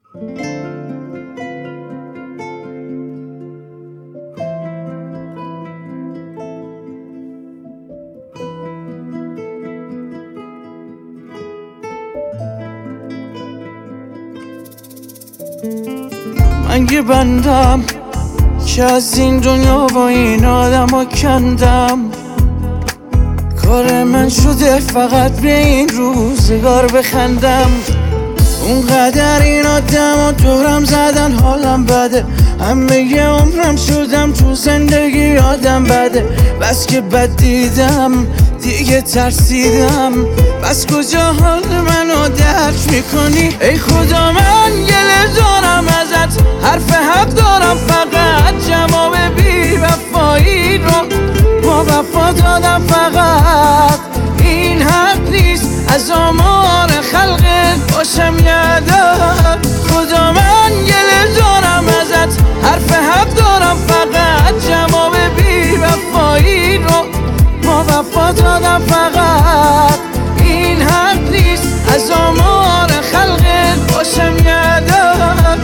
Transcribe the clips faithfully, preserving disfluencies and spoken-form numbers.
من یه بندم که از این دنیا و این آدم ها کندم. کار من شده فقط به این روزگار بخندم. اونقدر این آدم ها دورم زدن حالم بده. همه یه عمرم شدم تو زندگی آدم بده. بس که بد دیدم دیگه ترسیدم. بس کجا حال منو درک میکنی ای خدا؟ من گله دارم ازت، حرف حق دارم، فقط جواب بی وفایی رو با وفا دادم. فقط این حق نیست از آمار خلقت باشم یادت. خدا من گله دارم ازت، حرف حق دارم، فقط جواب بی وفایی رو با وفا دادم. فقط این حق نیست از آمار خلقت باشم یادت.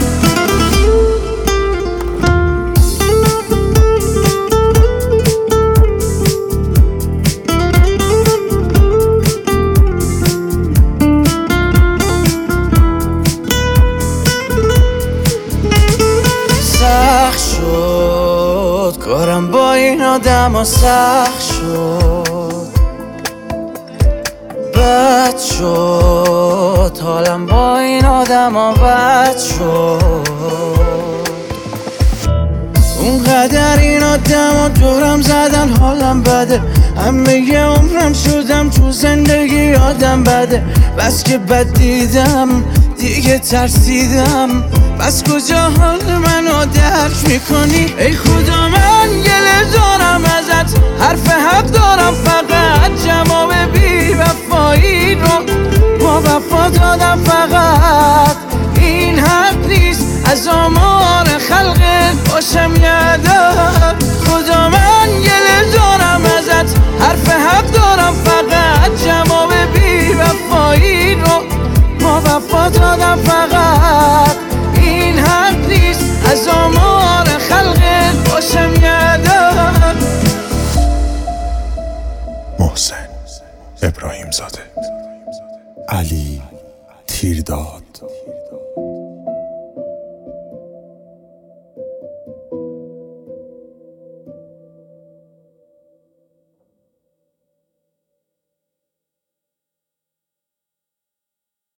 سخت شد کارم با این آدم ها، سخت شد، بد شد حالم با این آدم ها، بد شد. اونقدر این آدم ها دورم زدن حالم بده. همه یه عمرم شدم تو زندگی آدم بده. بس که بد دیدم دیگه ترسیدم. بس کجا حال منو درک میکنی ای خدا؟ من گله دارم ازت، حرف حق دارم، فقط جواب بی وفایی رو با وفا دادم. فقط این حق نیست از آمار خلقت باشم یادت. خدا من گله دارم ازت، حرف حق دارم، فقط جواب بی وفایی رو با وفا دادم. فقط این حق نیست از آمار خلقت باشم یادت. محسن ابراهیم زاده، علی تیرداد.